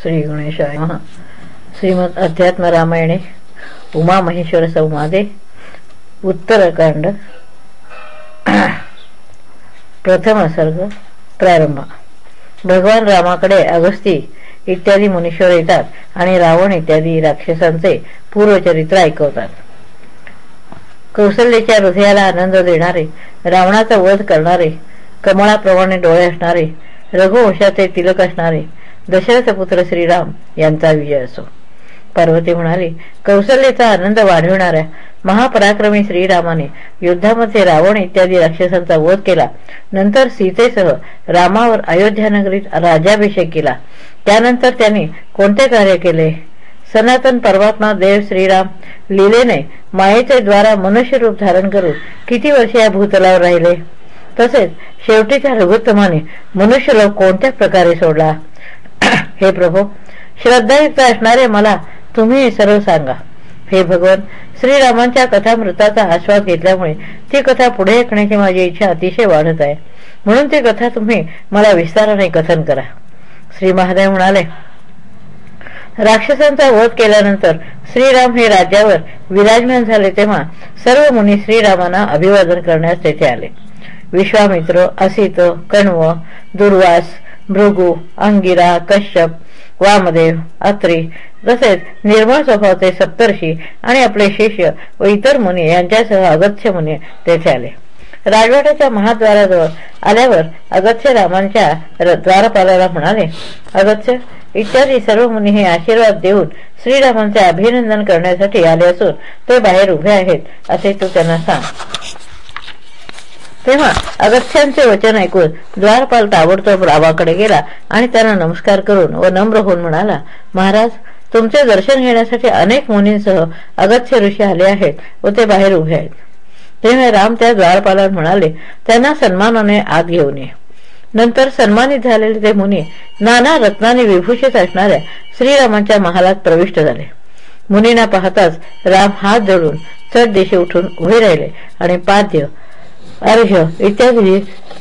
श्री गणेशाय नमः। श्रीमद अध्यात्म रामायणे उमा महेश्वर संवादे उत्तरकांड प्रथम सर्ग प्रारंभ। भगवान रामाकडे अगस्ती इत्यादी मुनीश्वर येतात आणि रावण इत्यादी राक्षसांचे पूर्वचरित्र ऐकवतात। कौशल्याच्या हृदयाला आनंद देणारे, रावणाचा वध करणारे, कमळाप्रमाणे डोळे असणारे, रघुवंशाचे तिलक असणारे दशरथ पुत्र श्रीराम यांचा विजय असो। पार्वती म्हणाली, कौशल्याचा आनंद वाढविणाऱ्या महापराक्रमी श्रीरामाने युद्धामध्ये रावण इत्यादी राक्षसांचा वध केला। नंतर सीतेसह रामावर अयोध्यानगरीत राज्याभिषेक केला। त्यानंतर त्यांनी कोणते कार्य केले? सनातन परमात्मा देव श्रीराम लीलेने मायेचे द्वारा मनुष्य रूप धारण करून किती वर्षे या भूतलावर राहिले? तसेच शेवटीच्या रघुत्तमाने मनुष्य लोक कोणत्या प्रकारे सोडला? हे प्रभू, श्रद्धायुक्त असणारे मला तुम्ही सर्व सांगा। हे भगवान, श्रीरामांच्या कथामृताचा आस्वाद घेतल्यामुळे ती कथा पुढे ऐकण्याची माझी इच्छा अतिशय वाढत आहे, म्हणून ती कथा तुम्ही मला विस्ताराने कथन करा। श्री महादेव म्हणाले, राक्षसांचा वध केल्यानंतर श्रीराम हे राज्यावर विराजमान झाले तेव्हा सर्व मुनी श्रीरामांना अभिवादन करण्यास तेथे आले। विश्वामित्र, असित, कण्व, दुर्वास, भृगु, अंगिरा, कश्यप, वामदेव, अत्री तसेच निर्मळ स्वभावचे सप्तर्षी आणि आपले शिष्य व इतर मुनी यांच्यासह अगस्त्य मुनी तेथे आले। राजवाड्याच्या महाद्वाराजवळ आल्यावर अगस्त्य रामांच्या द्वारपालाला म्हणाले, अगस्त्य इत्यादी सर्व मुनी हे आशीर्वाद देऊन श्रीरामांचे अभिनंदन करण्यासाठी आले असून ते बाहेर उभे आहेत असे तू त्यांना सांग। तेव्हा अगस्त्यांचे वचन ऐकून द्वारपाल ताबडतोब रामाकडे गेला आणि त्यांना नमस्कार करून व नम्र होऊन म्हणाला, महाराज, तुमचे दर्शन घेण्यासाठी अनेक मुनींसह अगस्त्य ऋषी आले आहेत व ते बाहेर उभे आहेत। तेव्हा राम त्या द्वारपालाला म्हणाले, त्यांना सन्मानाने आत घेऊन ये। नंतर सन्मानित झालेले ते मुनी नाना रत्नाने विभूषित असणाऱ्या श्रीरामांच्या महालात प्रविष्ट झाले। मुनींना पाहताच राम हात जोडून चढ दिशे उठून उभे राहिले आणि पाद्य, अर्घ्य इत्यादी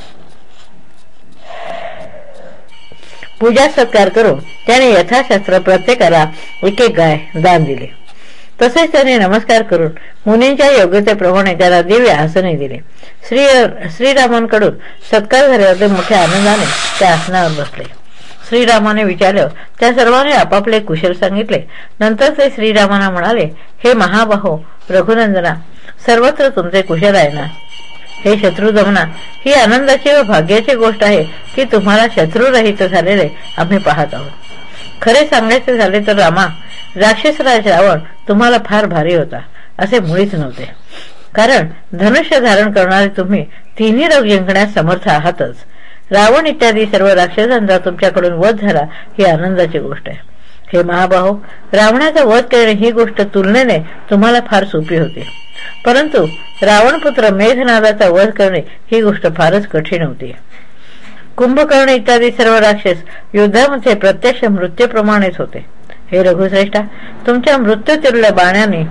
पूजा सत्कार करून त्याने यथाशास्त्र प्रत्येकाला एक एक गाय दान दिले। तसेच त्याने नमस्कार करून मुनींच्या योग्यतेप्रमाणे त्याला दिव्य आसने दिले। श्रीरामांकडून सत्कार झाल्यावर ते मोठ्या आनंदाने त्या आसनावर बसले। श्रीरामाने विचारले, त्या सर्वांनी आपापले कुशल सांगितले। नंतर ते श्रीरामांना म्हणाले, हे महाबाहो रघुनंदना, सर्वत्र तुमचे कुशल आहे ना? हे शत्रुदमना, ही आनंदाची व भाग्याची गोष्ट आहे की तुम्हाला शत्रुरहित झालेले आम्ही पाहत आहोत। खरे सांगायचे झाले तर रामा, राक्षसराज रावण तुम्हाला फार भारी होता असे मुळीच नव्हते, कारण धनुष्य धारण करणारे तुम्ही तिन्ही लोक जिंकण्यास समर्थ आहातच। रावण इत्यादी सर्व राक्षसांचा तुमच्याकडून वध झाला ही आनंदाची गोष्ट आहे। हे महाबाहो, रावणाचा वध करणे ही गोष्ट तुलनेने तुम्हाला फार सोपी होती, परंतु रावणपुत्र मेघनादाचा वध करणे ही गोष्ट फारच कठीण होती। कुंभकर्ण इत्यादी सर्व राक्षस युद्धामध्ये प्रत्यक्ष मृत्यूप्रमाणेच होते। हे रघुश्रेष्ठा, तुमच्या मृत्यूतुल्य बाणाने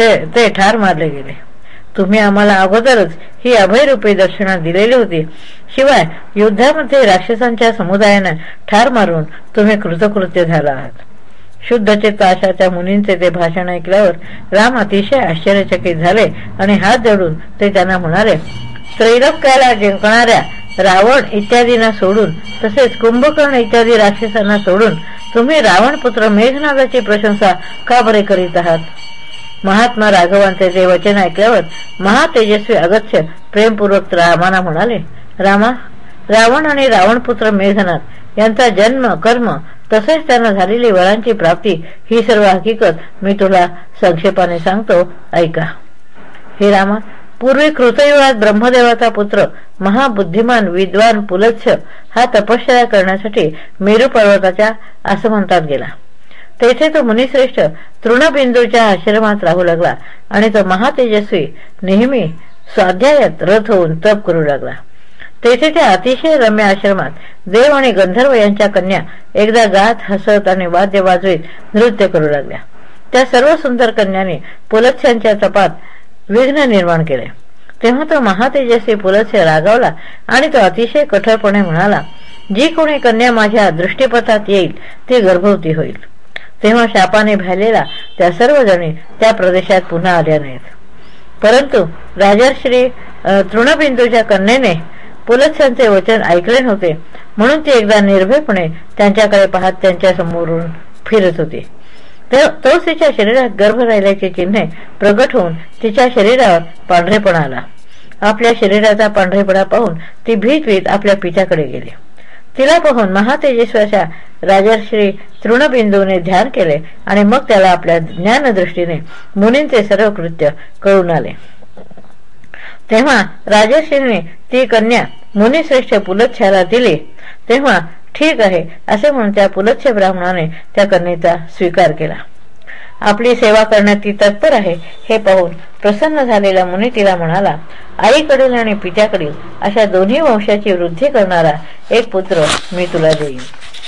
ते ठार मारले गेले। तुम्ही आम्हाला अगोदरच ही अभयरूपी दक्षिणा दिलेली होती, शिवाय युद्धामध्ये राक्षसांच्या समुदायाने ठार मारून तुम्ही कृतकृत्य झाला आहात। शुद्ध चित्त अशा त्या मुनींचे ते भाषण ऐकल्यावर राम अतिशय आश्चर्यचकित झाले आणि हात जोडून ते त्यांना म्हणाले, त्रैलोक्याला जिंकणाऱ्या रावण इत्यादींना सोडून तसेच कुंभकर्ण इत्यादी राक्षसांना सोडून तुम्ही रावणपुत्र मेघनादाची प्रशंसा का बरे करीत आहात? महात्मा राघवांचे ते वचन ऐकल्यावर महातेजस्वी अगस्त्य प्रेमपूर्वक रामाना म्हणाले, रामा, रावण आणि रावणपुत्र मेघनाद यांचा जन्म, कर्म तसेच त्यांना झालेली वरांची प्राप्ती ही सर्व हकीकत मी तुला संक्षेपाने सांगतो, ऐका। हे रामा, पूर्वी कृतयुगात ब्रह्मदेवाचा पुत्र महाबुद्धिमान विद्वान पुलत्स्य हा तपश्चर्या करण्यासाठी मेरू पर्वताच्या आसमंतात गेला। तेथे तो मुनिश्रेष्ठ तृणबिंदूच्या आश्रमात राहू लागला आणि तो महातेजस्वी नेहमी स्वाध्यायात रत होऊन तप करू लागला। तेथे त्या अतिशय रम्य आश्रमात देव आणि गंधर्व यांच्या कन्या एकदा गात, हसत आणि वाद्य वाजवीत नृत्य करू लागल्या। त्या सर्व सुंदर कन्यांनी पुलत्स्यांच्या तपात विघ्न निर्माण केले। तेव्हा तो महातेजस्वी पुलत्स्य रागावला आणि तो अतिशय कठोरपणे म्हणाला, जी कोणी कन्या माझ्या दृष्टीपथात येईल ती गर्भवती होईल. तेव्हा शापाने भायलेला त्या सर्व जणी त्या प्रदेशात पुन्हा आल्या नाहीत. परंतु राजर्षी तृणबिंदूच्या कन्येने पुलत्स्यांचे वचन ऐकले नव्हते, म्हणून ती एकदा निर्भयपणे त्यांच्याकडे पाहत त्यांच्या समोरून फिरत होती. तोच तिच्या शरीरात गर्भ राहिल्याची चिन्हे प्रगट होऊन तिच्या शरीरावर पांढरेपणा आला. आपल्या शरीराचा पांढरेपणा पाहून ती भीत आपल्या पित्याकडे गेली. तिला पाहून महातेजस्वाच्या राजर्षी तृणबिंदूने ध्यान केले आणि मग त्याला आपल्या ज्ञानदृष्टीने मुनींचे सर्व कृत्य कळून आले. तेव्हा राजर्षीने ती कन्या मुनिश्रेष्ठ पुलत्स्याला दिली. तेव्हा ठीक आहे असे म्हणून त्या पुलत्स्य ब्राह्मणाने त्या कन्येचा स्वीकार केला. आपली सेवा करण्यात ती तत्पर आहे हे पाहून प्रसन्न झालेला मुनी तिला म्हणाला, आईकडील आणि पित्याकडील अशा दोन्ही वंशाची वृद्धी करणारा एक पुत्र मी तुला देईन.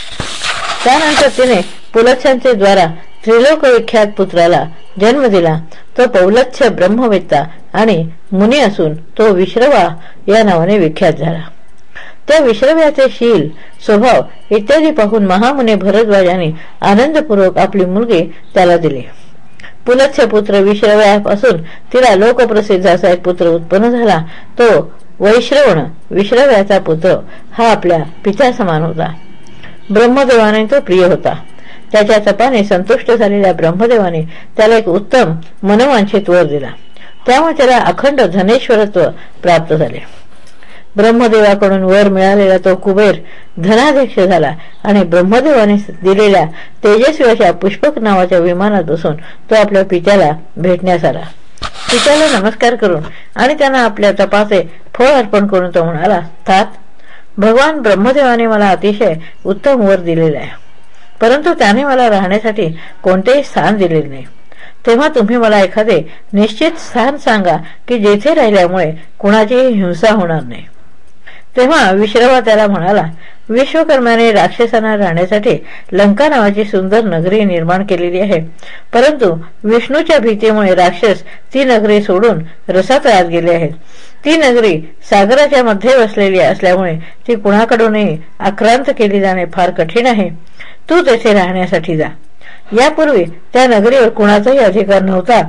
त्यानंतर तिने पुलत्स्यांचे द्वारा त्रिलोक विख्यात पुत्राला जन्म दिला. तो पौलत्स्य ब्रह्मवेत्ता आणि मुनी असून तो विश्रवा या नावाने विख्यात झाला. त्या विश्रव्याचे शील, स्वभाव इत्यादी पाहून महामुनी भरद्वाजाने आनंदपूर्वक आपली मुलगी त्याला दिली. पुलत्स्य पुत्र विश्रव्यापासून तिला लोकप्रसिद्ध असा एक पुत्र उत्पन्न झाला. तो वैश्रवण विश्रव्याचा पुत्र हा आपल्या पित्या समान होता. ब्रह्मदेवाने तो प्रिय होता. त्याच्या तपाने संतुष्ट झालेल्या ब्रह्मदेवाने त्याला एक उत्तम मनवांछित वर दिला. त्यामुळे त्याला अखंड धनेश्वरत्व प्राप्त झाले. ब्रह्मदेवाकडून वर मिळालेला तो कुबेर धनाध्यक्ष झाला आणि ब्रह्मदेवाने दिलेल्या तेजस्वी अशा पुष्पक नावाच्या विमानात बसून तो आपल्या पित्याला भेटण्यास आला. पित्याला नमस्कार करून आणि त्यांना आपल्या तपाचे फळ अर्पण करून तो म्हणाला, तात, भगवान ब्रह्मदेवाने मला अतिशय उत्तम वर दिलेला आहे, परंतु त्याने मला राहण्यासाठी कोणतेही स्थान दिलेले नाही. तेव्हा तुम्ही मला एखादे निश्चित स्थान सांगा की जेथे राहिल्यामुळे कुणाचीही हिंसा होणार नाही. तेव्हा विश्रवा त्याला म्हणाला, विश्वकर्म्याने राक्षसांना राहण्यासाठी लंका नावाची सुंदर नगरी निर्माण केलेली आहे, परंतु विष्णूच्या भीतीमुळे राक्षस ती नगरी सोडून रसातळात गेले आहेत. ती नगरी सागराच्या मध्ये वसलेली असल्यामुळे ती कुणाकडूनही आक्रांत केली जाणे फार कठीण आहे. तू तेथे राहण्यासाठी जा. यापूर्वी त्या नगरीवर कुणाचाही अधिकार नव्हता.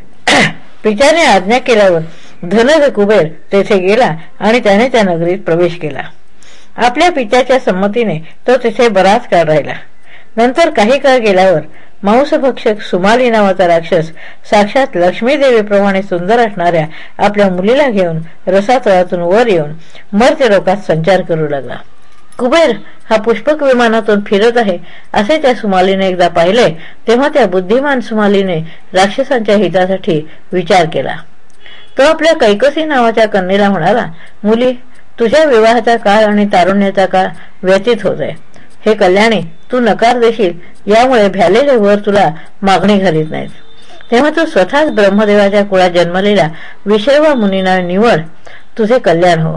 पित्याने आज्ञा केल्यावर धनद कुबेर तेथे गेला आणि त्याने त्या नगरीत प्रवेश केला. आपल्या पित्याच्या संमतीने तो तेथे बराच काळ राहिला. नंतर काही काळ गेल्यावर मांसभक्षक सुमाली नावाचा राक्षस साक्षात लक्ष्मीदेवीप्रमाणे सुंदर असणाऱ्या आपल्या मुलीला घेऊन रसातळातून वर येऊन मर्त्य लोकात संचार करू लागला. कुबेर हा पुष्पक विमानातून फिरत आहे असे त्या सुमालीने एकदा पाहिले. तेव्हा त्या बुद्धिमान सुमालीने राक्षसांच्या हितासाठी विचार केला. तो आपल्या कैकसी नावाच्या कन्येला म्हणाला, मुली, तुझ्या विवाहाचा काळ आणि तारुण्याचा काळ व्यतीत होत आहे. हे कल्याणी, तू नकार देशील यामुळे भ्यालेले वर तुला मागणी घालीत नाहीत. तेव्हा तू स्वतःच ब्रह्मदेवाच्या कुळात जन्मलेल्या विश्रवा मुनींना निवड, तुझे कल्याण हो.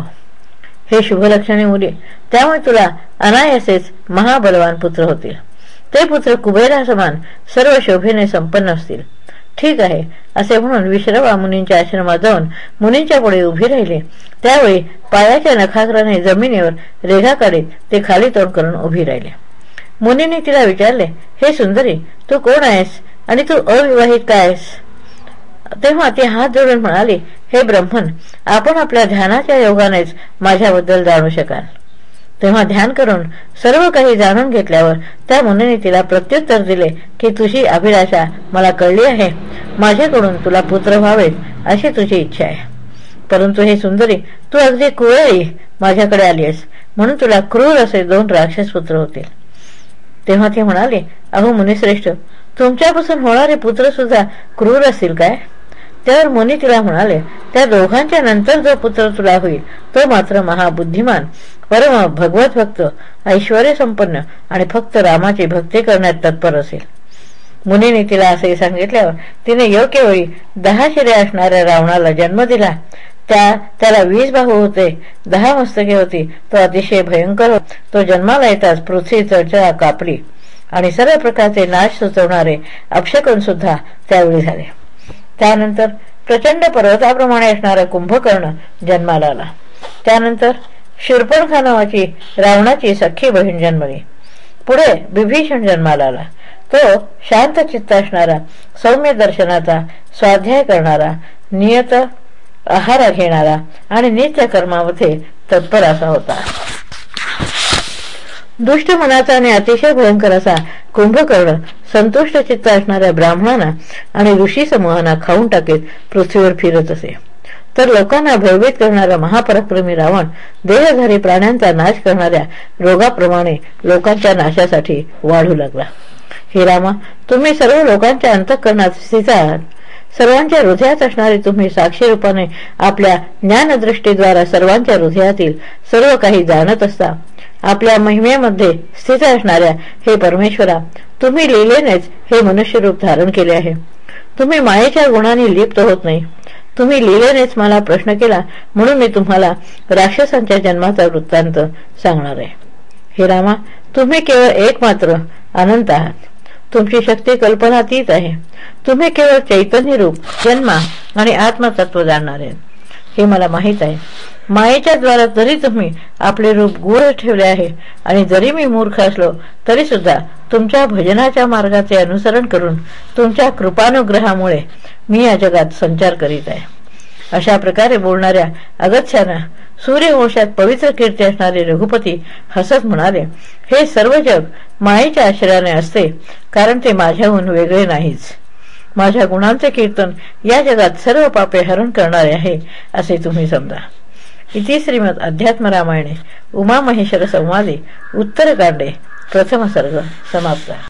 हे शुभलक्षणे मुली, त्यामुळे तुला अनायासेच महाबलवान पुत्र होतील. ते पुत्र कुबेरासमान सर्व शोभेने संपन्न असतील. ठीक आहे असे म्हणून विश्रवा मुनींच्या आश्रमात जाऊन मुनींच्या पुढे उभी राहिली. त्यावेळी पायाच्या नखाग्राने जमिनीवर रेघा काढीत ते खाली तोंड करून उभी राहिले. मुनींनी तिला विचारले, हे सुंदरी, तू कोण आहेस आणि तू अविवाहित का आहेस? तेव्हा ती हात जोडून म्हणाली, हे ब्रह्मन, आपण आपल्या ध्यानाच्या योगानेच माझ्याबद्दल जाणू शकाल. तेव्हा ध्यान करून सर्व काही जाणून घेतल्यावर त्या मुनीने तिला प्रत्युत्तर दिले की तुझी अभिलाषा मला कळली आहे. माझ्याकडून तुला पुत्र व्हावेत अशी तुझी इच्छा आहे. परंतु हे सुंदरी, तू अगदी कुवेळी माझ्याकडे आली आहेस, म्हणून तुला क्रूर असे 2 राक्षस पुत्र होतील. तेव्हा ती म्हणाली, अहो मुनिश्रेष्ठ, तुमच्यापासून होणारे पुत्र सुद्धा क्रूर असतील काय? त्यावर मुनी तिला म्हणाले, त्या दोघांच्या नंतर जो पुत्र तुला होईल तो मात्र महाबुद्धिमान, परम भगवत भक्त, ऐश्वर्य संपन्न आणि फक्त रामाची भक्ती करण्यात तत्पर असेल. मुनीने तिला असे सांगितल्यावर तिने योग्य वेळी 10 शिरे असणाऱ्या रावणाला जन्म दिला. त्याला 20 बाहू होते, 10 मस्तके होती. तो अतिशय भयंकर होता. तो जन्माला येताच पृथ्वी चर्चा कापली आणि सर्व प्रकारचे नाश सुचवणारे अपशकन सुद्धा त्यावेळी झाले. त्यानंतर प्रचंड पर्वताप्रमाणे असणारा कुंभकर्ण जन्माला आला. त्यानंतर शूर्पणखा नावाची रावणाची सख्खी बहीण जन्मली. पुढे विभीषण जन्माला आला. तो शांत चित्त असणारा, सौम्य दर्शनाचा, स्वाध्याय करणारा, नियत आहार घेणारा आणि नित्य कर्मामध्ये तत्पर असा होता. दुष्ट मनाचा आणि अतिशय भयंकर असा कुंभकर्ण संतुष्ट चित्त असणाऱ्या ब्राह्मणांना आणि ऋषी समूहांना खाऊन टाकीत पृथ्वीवर फिरत असे. तर लोकांना भयभीत करणारा महापराक्रमी रावण देहधारी प्राण्यांचा नाश करणाऱ्या रोगाप्रमाणे लोकांच्या नाशासाठी वाढू लागला. हे रामा, तुम्ही सर्व लोकांच्या अंतःकरणात स्थित आहात. सर्वांच्या हृदयात असणारे तुम्ही साक्षी रूपाने आपल्या ज्ञानदृष्टीद्वारा सर्वांच्या हृदयातील सर्व काही जाणत असता. आपल्या महिमेमध्ये स्थित असणाऱ्या हे परमेश्वरा, तुम्ही लीलेनेच हे मनुष्य रूप धारण केले आहे. तुम्ही मायेच्या गुणांनी लिप्त होत नाही. तुम्ही लीलेनेच मला प्रश्न केला, म्हणून मी तुम्हाला राक्षसांच्या जन्माचा वृत्तांत सांगणार आहे. हे रामा, तुम्ही केवळ एक मात्र अनंत आहात. तुमची शक्ती कल्पनातीत आहे. तुम्ही केवळ चैतन्य रूप, जन्मा आणि आत्मतत्व जाणणार आहे हे मला माहीत आहे. मायेच्या द्वारा जरी तुम्ही आपले रूप गूढ ठेवले आहे आणि जरी मी मूर्ख असलो तरी सुद्धा तुमच्या भजनाच्या मार्गाचे अनुसरण करून तुमच्या कृपानुग्रहामुळे मी या जगात संचार करीत आहे. अशा प्रकारे बोलणाऱ्या अगत्याना सूर्यवंशात पवित्र कीर्ती असणारे रघुपती हसत म्हणाले, हे सर्व जग मायेच्या आश्रयाने असते, कारण ते माझ्याहून वेगळे नाहीच. माझ्या गुणांचे कीर्तन या जगात सर्व पापे हरण करणारे आहे असे तुम्ही समजा. इति श्रीमद अध्यात्म रामायणे उमामहेश्वर संवादे उत्तरकांडे प्रथम सर्ग समाप्त.